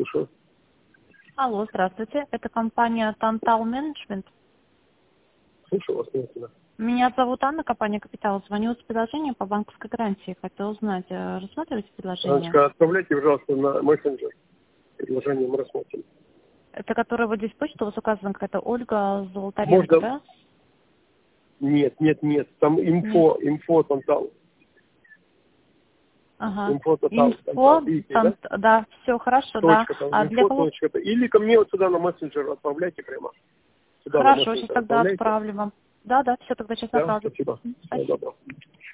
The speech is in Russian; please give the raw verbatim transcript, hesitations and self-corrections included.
слушаю. Алло, здравствуйте. Это компания Tantal Management. Слушаю вас, внимательно. Меня зовут Анна, компания Капитал. Звоню с предложением по банковской гарантии. Хотела узнать, э, рассматриваете предложение? Анечка, отправляйте, пожалуйста, на мессенджер. Предложение мы рассмотрим. Это которая вот здесь почта, у вас указана какая-то Ольга Золотаренко, Можно? да? Нет, нет, нет. Там инфо, инфо, тантал. Ага. Инфо, тантал, тантал. Инфо, Видите, да? там, да, все хорошо, да. Точка там, А для инфо, кого? точка. Или ко мне вот сюда на мессенджер отправляйте прямо. Сюда на Хорошо, сейчас мессенджер тогда отправляйте. отправлю вам. Да, да, все, тогда сейчас Да, отправлю. спасибо. М, Всего Спасибо. доброго.